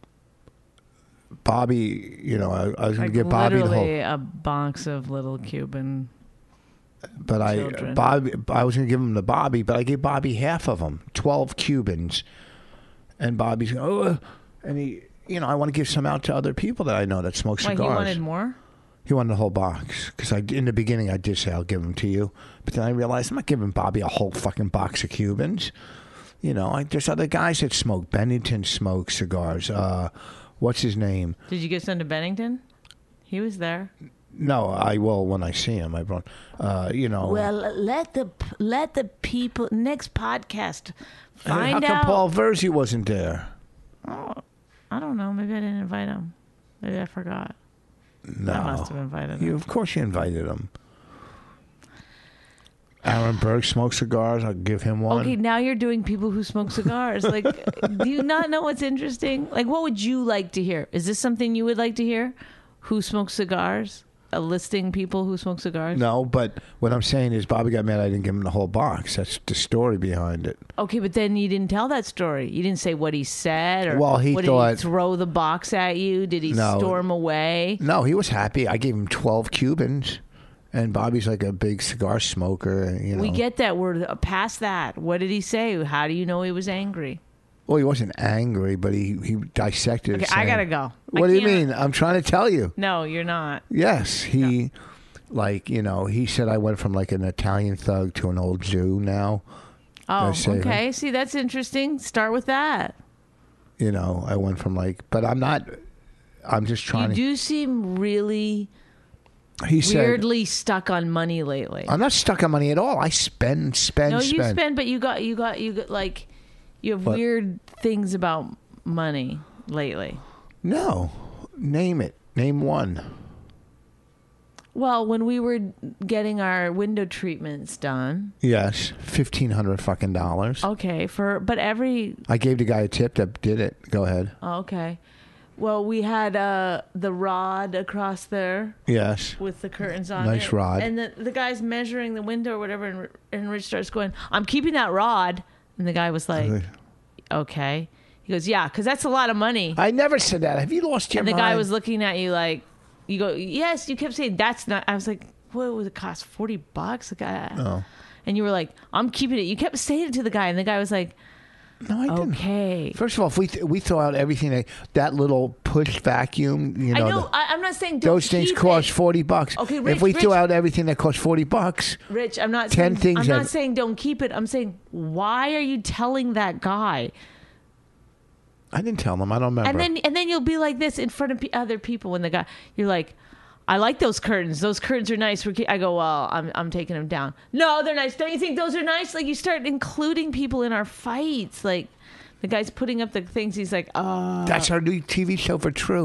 Bobby, you know, I was going Like, to give Bobby the literally whole. a box of little Cuban. But children. I was going to give him to Bobby, but I gave Bobby half of them, 12 Cubans. And Bobby's, and he, you know, I want to give some out to other people that I know that smoke Why, cigars. he wanted more? He wanted the whole box because in the beginning I did say I'll give them to you, but then I realized I'm not giving Bobby a whole fucking box of Cubans. You know, there's other guys that smoke. Bennington smokes cigars. What's his name? Did you give some to Bennington? He was there. No, I will when I see him. I brought, you know. Well, let the people next podcast how find come out. Paul Verzi wasn't there? Oh, I don't know. Maybe I didn't invite him. Maybe I forgot. No, I must have invited him. Of course, you invited him. Aaron Berg smokes cigars. I'll give him one. Okay, now you're doing people who smoke cigars. Like, do you not know what's interesting? Like, what would you like to hear? Is this something you would like to hear? Who smokes cigars? Listing people who smoke cigars? No, but what I'm saying is Bobby got mad I didn't give him the whole box. That's the story behind it. Okay, but then you didn't tell that story. You didn't say what he said, or Well, he did thought- he throw the box at you? Did he No. storm away? No, he was happy. I gave him 12 Cubans, and Bobby's like a big cigar smoker. You know. We get that. We're past that. What did he say? How do you know he was angry? Well, he wasn't angry, but he dissected it. Okay, I saying- gotta go. What do you can't- mean? I'm trying to tell you. No, you're not. Yes, he, like, you know, he said I went from like an Italian thug to an old Jew now. Oh, That's it. okay. See, that's interesting. Start with that. You know, I went from like, but I'm not. I'm just You trying do seem really to. He said, weirdly stuck on money lately. I'm not stuck on money at all. I spend. No, you spend, but you got like, you have What? weird things about money lately. No, name it. Name one. Well, when we were getting our window treatments done, Yes, $1,500 fucking dollars. okay, but every I gave the guy a tip that did it. Go ahead. okay. Well, we had the rod across there Yes. with the curtains on Nice it. rod. And the guy's measuring the window or whatever, and Rich starts going, "I'm keeping that rod." And the guy was like, "Okay." He goes, "Yeah, because that's a lot of money." I never said that. Have you lost your And the mind? guy was looking at you like, you go, "Yes." You kept saying, "That's not." I was like, "What would it cost? $40?" The guy. Oh. And you were like, "I'm keeping it." You kept saying it to the guy, and the guy was like, No, I didn't. "Okay." First of all, if we throw out everything that little push vacuum, you know, I know. I'm not saying don't those things keep cost it. $40. Okay, if we Rich, throw out everything that costs $40, Rich, I'm not 10 saying, things I'm not that- saying don't keep it. I'm saying, why are you telling that guy? I didn't tell them. I don't remember. And then you'll be like this in front of other people when the guy, you're like, "I like those curtains. Those curtains are nice." I go, "Well, I'm taking them down." "No, they're nice. Don't you think those are nice?" Like, you start including people in our fights. Like, the guy's putting up the things. He's like, "Oh." That's our new TV show for True.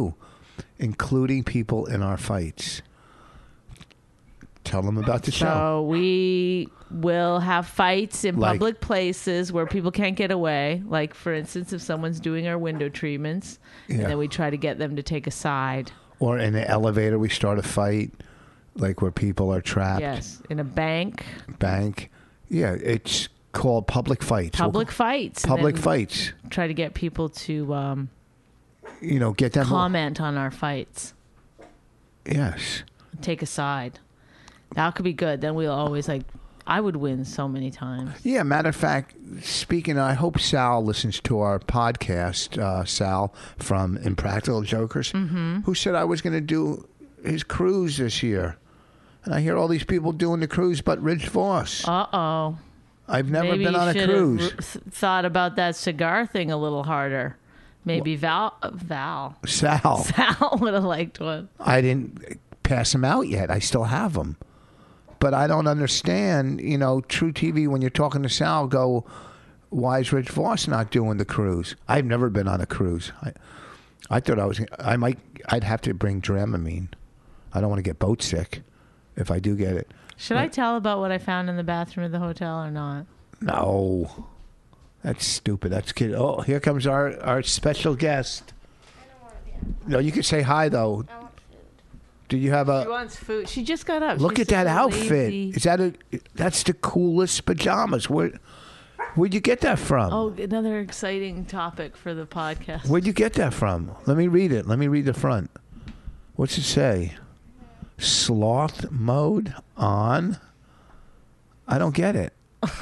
including people in our fights. Tell them about the show. So we will have fights in Like- public places where people can't get away. Like, for instance, if someone's doing our window treatments, Yeah. and then we try to get them to take a side. Or in the elevator, we start a fight, like where people are trapped. Yes, in a bank, Bank. Yeah, it's called public fights. public fights. and Public then fights. Try to get people to Get them. comment on our fights, Yes. take a side. That could be good. Then we'll always I would win so many times. Yeah, matter of fact, speaking of, I hope Sal listens to our podcast, Sal from Impractical Jokers, who said I was going to do his cruise this year. And I hear all these people doing the cruise but Rich Voss. Uh-oh. I've never Maybe been on a you should cruise. have thought about that cigar thing a little harder. Maybe Val Sal. Sal would have liked one. I didn't pass them out yet. I still have them. But I don't understand, True TV, when you're talking to Sal, go, why is Rich Voss not doing the cruise? I've never been on a cruise. I thought I'd have to bring Dramamine. I don't want to get boat sick if I do get it. Should I tell about what I found in the bathroom of the hotel or not? No. That's stupid. That's kid. Oh, here comes our special guest. No, you can say hi, though. Do you have She a... wants food. She just got up. Look She's at that so outfit. lazy. Is that's the coolest pajamas. Where'd you get that from? Oh, another exciting topic for the podcast. Where'd you get that from? Let me read it. Let me read the front. What's it say? Sloth mode on? I don't get it.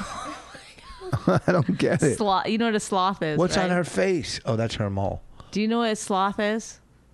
I don't get it. Sloth. You know what a sloth is? What's right? on her face? Oh, that's her mole. Do you know what a sloth is?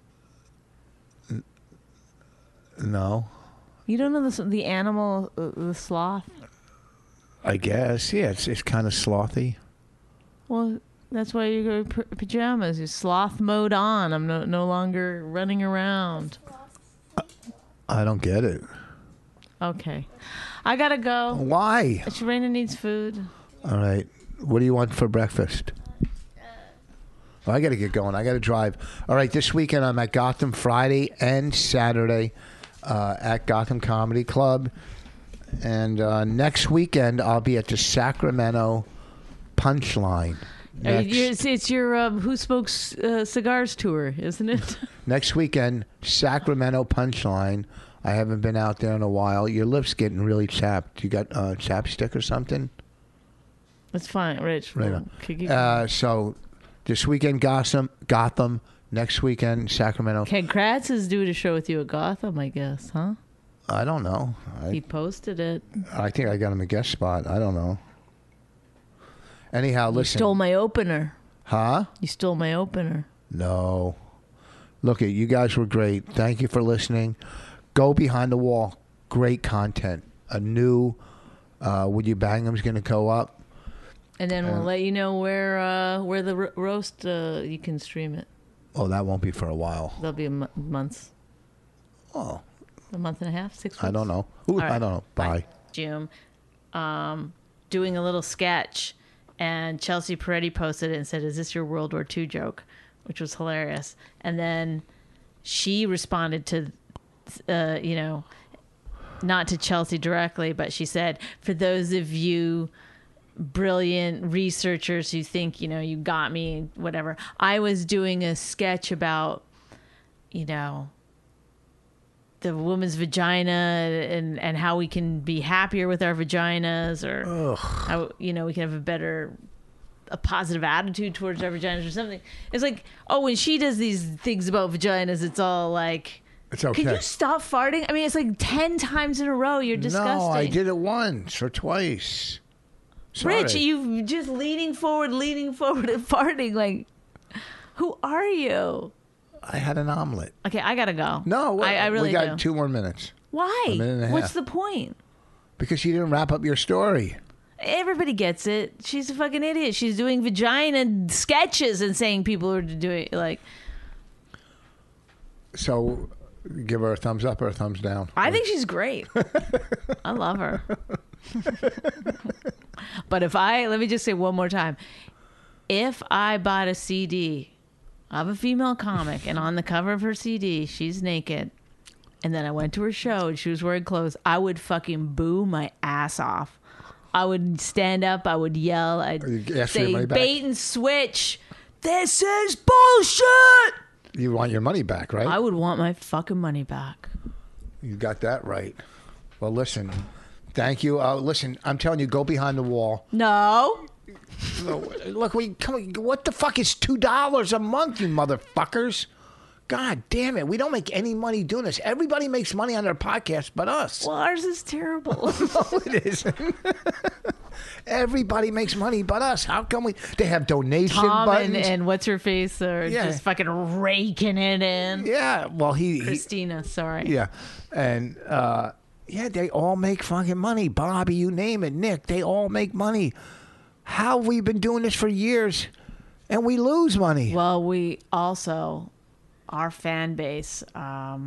No. You don't know the animal, the sloth? I guess. Yeah, it's kind of slothy. Well, that's why you go pajamas. You sloth mode on. I'm no longer running around. I don't get it. Okay. I gotta go. Why? Sharena needs food. All right. What do you want for breakfast? Well, I got to get going. I got to drive. All right. This weekend I'm at Gotham Friday and Saturday at Gotham Comedy Club. And next weekend I'll be at the Sacramento Punchline. It's your Who Smokes Cigars tour, isn't it? Next weekend, Sacramento Punchline. I haven't been out there in a while. Your lips getting really chapped. You got chapstick or something? That's fine, Rich. Right We'll kick you- So this weekend, Gotham. Next weekend, Sacramento. Ken Kratz is doing a show with you at Gotham, I guess, huh? I don't know. He posted it. I think I got him a guest spot. I don't know. Anyhow, You listen. stole my opener. Huh? You stole my opener. No. Look, you guys were great. Thank you for listening. Go Behind the Wall. Great content. A new Would You Bang 'Em's going to go up. And then we'll let you know where the roast you can stream it. Oh, that won't be for a while. There'll be months. Oh, A month and a half, 6 weeks. I don't know. Ooh, right. I don't know. Bye. Jim, doing a little sketch, and Chelsea Peretti posted it and said, "Is this your World War II joke?" Which was hilarious. And then she responded to, not to Chelsea directly, but she said, "For those of you brilliant researchers who think, you got me, whatever. I was doing a sketch about, the woman's vagina and how we can be happier with our vaginas, or how, we can have a positive attitude towards our vaginas or something." It's like, oh, when she does these things about vaginas, it's all like, It's okay. can you stop farting? I mean, it's like 10 times in a row. You're disgusting. No, I did it once or twice. Sorry. Rich, you just leaning forward and farting. Like, who are you? I had an omelet. Okay, I gotta go. No, I really we got do. 2 more minutes. Why? A minute and a What's half. the point? Because you didn't wrap up your story. Everybody gets it. She's a fucking idiot. She's doing vagina sketches and saying people are doing like. So, give her a thumbs up or a thumbs down. I think she's great. I love her. But let me just say one more time. If I bought a CD of a female comic, and on the cover of her CD, she's naked. And then I went to her show, and she was wearing clothes. I would fucking boo my ass off. I would stand up. I would yell. I'd ask for your say, money back? bait and switch. This is bullshit. You want your money back, right? I would want my fucking money back. You got that right. Well, listen. Thank you. Listen, I'm telling you, go behind the wall. No. Look, what the fuck is $2 a month, you motherfuckers? God damn it. We don't make any money doing this. Everybody makes money on their podcast but us. Well, ours is terrible. No, it isn't. Everybody makes money but us. How come they have donation Tom buttons? and what's her face are just fucking raking it in. Yeah, well, Christina, sorry. Yeah, and they all make fucking money. Bobby, you name it, Nick, they all make money. How have we been doing this for years and we lose money? Well, we also, our fan base, Are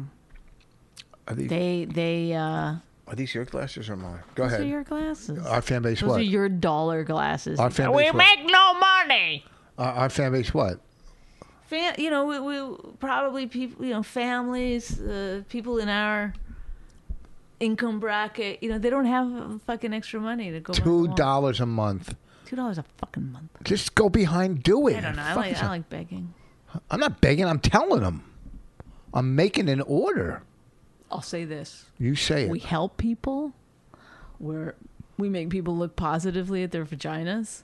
these your glasses or mine? Go those ahead. are your glasses. Our fan base Those what? are your dollar glasses. Our fan we base what? make no money. Our fan base what? We probably people, families, people in our income bracket, they don't have fucking extra money to go. $2 a month. $2 a fucking month. Just go behind, do it. I don't know. I like begging. I'm not begging. I'm telling them. I'm making an order. I'll say this. You say it. We help people. We make people look positively at their vaginas.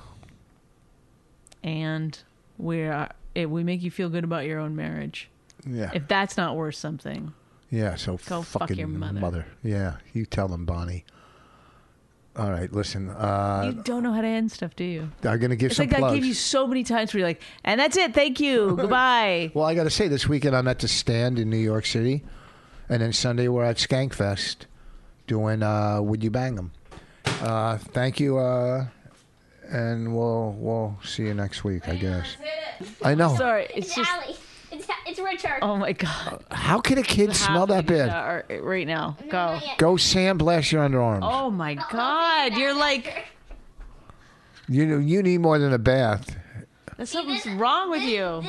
And we make you feel good about your own marriage. Yeah. If that's not worth something. Yeah, so Go fuck fucking your mother. Yeah, you tell them, Bonnie. All right, listen. You don't know how to end stuff, do you? I'm going to give It's some like plugs. I gave you so many times where you're like, and that's it. Thank you. Goodbye. Well, I got to say, this weekend I'm at the Stand in New York City. And then Sunday we're at Skankfest doing Would You Bang 'Em? Thank you. And we'll see you next week, I guess. I know. Sorry. It's just. Allie. It's Richard. Oh, my God. How could a kid smell that bad? Right now. Go. Not yet. Go sandblast your underarms. Oh, my God. You're like, You need more than a bath. there's something's wrong with you.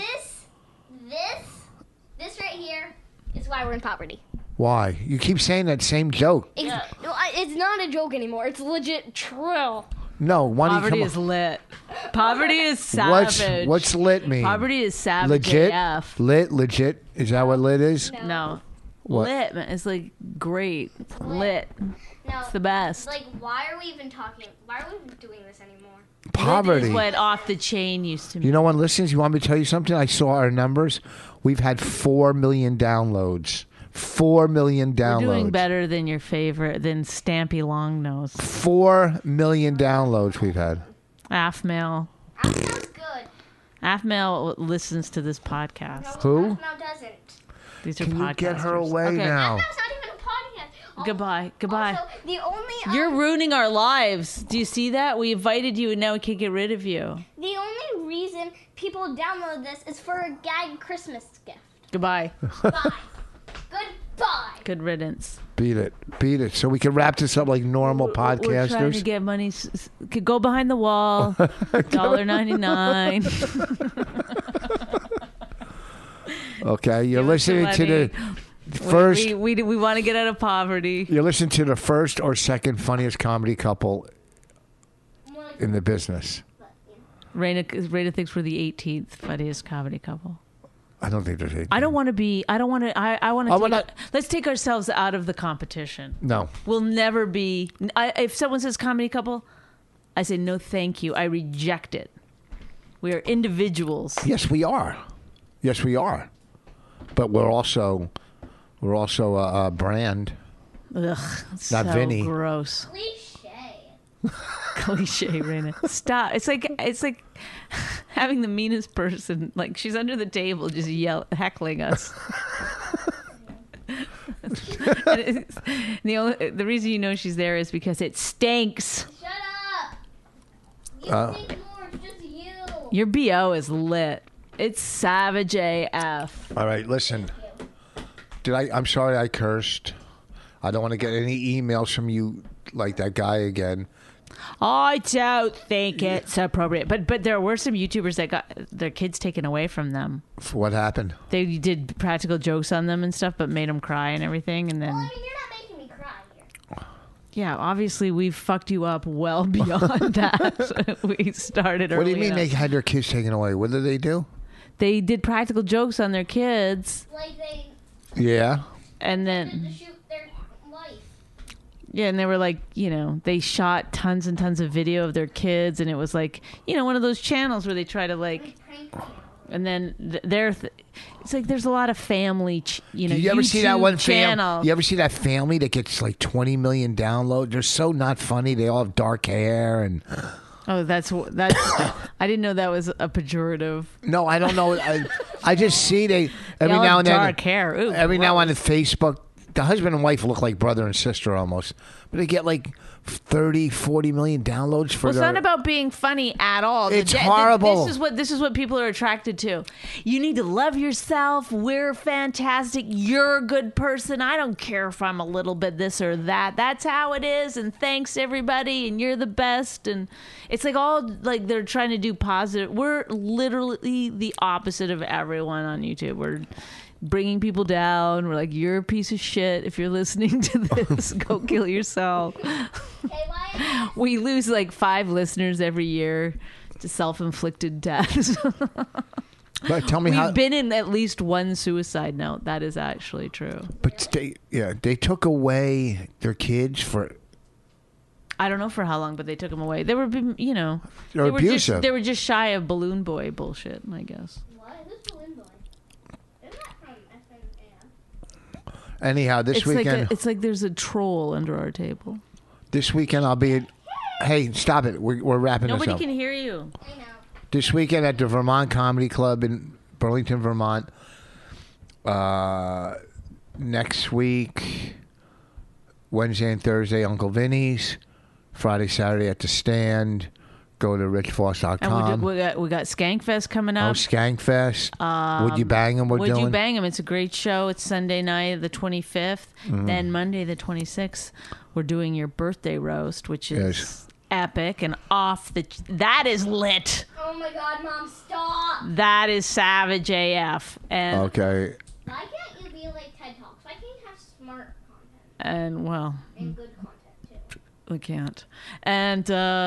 This right here is why we're in poverty. Why? You keep saying that same joke. No, it's not a joke anymore. It's legit true. No, why don't you Poverty come is lit. Poverty is savage. What's lit mean? Poverty is savage Legit? AF. Lit? Legit? Is that what lit is? No. What? Lit, man. It's like great. Lit. No, It's the best. like, why are we even talking? Why are we doing this anymore? Lit Poverty. is what off the chain used to mean. You know what, listeners? You want me to tell you something? I saw our numbers. We've had 4 million downloads. 4 million downloads. We're doing better than your favorite, than Stampy Longnose. 4 million downloads we've had. Afmail. Sounds good. Afmail listens to this podcast. Who? No, doesn't. These are Can you get her podcasters. away Okay. now? That's not even a podcast. Goodbye. Goodbye. Also, the only You're ruining our lives. Do you see that? We invited you and now we can't get rid of you. the only reason people download this is for a gag Christmas gift. Goodbye. Bye. Goodbye. Good riddance. Beat it. Beat it. So we can wrap this up like normal We're trying to podcasters. get money. Could go behind the wall. $1.99. Okay, you're Give us the listening to the money. first. We want to get out of poverty. You're listening to the first or second funniest comedy couple in the business. Raina thinks we're the 18th funniest comedy couple. I don't think there's 18. I want to. I want Oh, we're to. not- Let's take ourselves out of the competition. No. We'll never be. If someone says comedy couple, I say no, thank you. I reject it. We are individuals. Yes, we are. Yes, we are. But we're also a brand. Ugh, Not so Vinny. gross. Cliche. Cliche, Raina. Stop. It's like having the meanest person. Like she's under the table, just heckling us. The reason you know she's there is because it stinks. Shut up. You think more. It's just you. Your BO is lit. It's savage AF. All right, listen. I'm sorry I cursed. I don't want to get any emails from you like that guy again. I don't think it's appropriate. But there were some YouTubers that got their kids taken away from them. What happened? They did practical jokes on them and stuff, but made them cry and everything. And then, Well, I mean, you're not making me cry here. yeah, obviously we've fucked you up well beyond that. We started early. What do you mean enough. they had their kids taken away? What did they do? They did practical jokes on their kids, Like they Yeah. and wanted then to shoot their life. yeah, and they were like, they shot tons and tons of video of their kids, and it was like, one of those channels where they try to like, Prank you. and then it's like there's a lot of family, Do you ever see that YouTube one channel. You ever see that family that gets like 20 million downloads? They're so not funny. They all have dark hair and. Oh, that's I didn't know that was a pejorative. No, I don't know. I just see every Y'all now have and then. dark hair. Ooh, every now and gross. then, Facebook, the husband and wife look like brother and sister almost, but they get like 30, 40 million downloads for Well, it's their. not about being funny at all. It's horrible. This is what people are attracted to. You need to love yourself. We're fantastic. You're a good person. I don't care if I'm a little bit this or that. That's how it is. And thanks everybody. And you're the best. And it's like all like they're trying to do positive. We're literally the opposite of everyone on YouTube. We're bringing people down. We're like, you're a piece of shit. If you're listening to this, go kill yourself. Hey, why? We lose like 5 listeners every year to self-inflicted deaths. But tell me how. We've been in at least one suicide note. That is actually true. But they took away their kids for. I don't know for how long, but they took them away. They were, They're they were abusive. they were just shy of Balloon Boy bullshit, I guess. What? Who's Balloon Boy? Isn't that from FNAF? Anyhow, this It's weekend. like it's like there's a troll under our table. This weekend I'll be. Hey, stop it! We're wrapping Nobody this up. can hear you. I know. This weekend at the Vermont Comedy Club in Burlington, Vermont. Next week, Wednesday and Thursday, Uncle Vinny's. Friday, Saturday at the Stand. Go to And richfoss.com. we got Skankfest coming Oh, up. Skankfest. Would You Bang 'Em? We're Would doing. You Bang 'Em? It's a great show. It's Sunday night, the 25th. Mm-hmm. Then Monday, the 26th, we're doing your birthday roast, which is Yes. epic and off the. That is lit. Oh my God, Mom, stop! That is savage AF. And Okay. Why can't you be like TED Talks? Why can't you have smart content and well, and good content too? we can't. And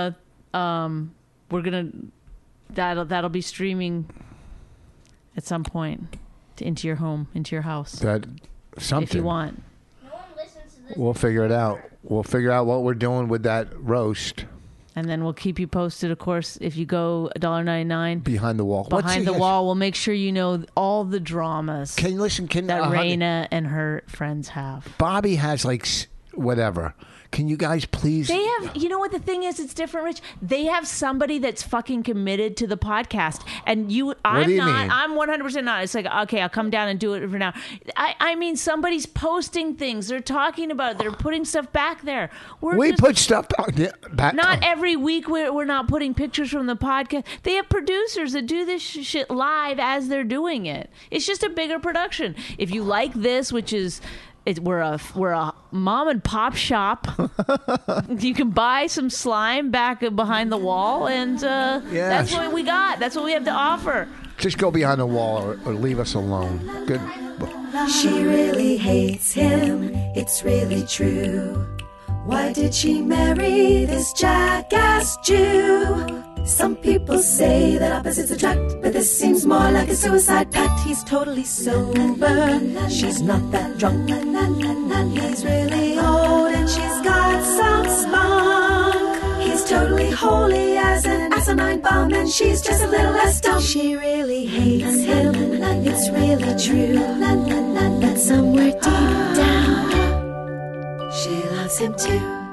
we're gonna that'll be streaming at some point into your home, into your house, That something. if you want. No one listens to this. We'll figure it out. We'll figure out what we're doing with that roast And then we'll keep you posted, of course, if you go $1.99 behind the wall. What's behind the wall. We'll make sure you know all the dramas Can you listen? Can that honey, Raina and her friends have. Bobby has like whatever. Can you guys please? They have, you know what the thing is? It's different, Rich. They have somebody that's fucking committed to the podcast, and I'm do you not. mean? I'm 100% not. It's like, okay, I'll come down and do it for now. I mean, somebody's posting things. They're talking about it. They're putting stuff back there. we just- put stuff back. Not every week we're not putting pictures from the podcast. They have producers that do this shit live as they're doing it. It's just a bigger production. If you like this, which is we're a mom and pop shop. You can buy some slime back behind the wall, and that's what we got. That's what we have to offer. Just go behind the wall or leave us alone. Good. She really hates him, it's really true. Why did she marry this jackass Jew? Some people say that opposites attract, but this seems more like a suicide pact. He's totally sober, she's not that drunk. He's really old and she's got some spunk. He's totally holy as an asinine bomb, and she's just a little less dumb. She really hates him, it's really true. But somewhere deep down, she loves him too.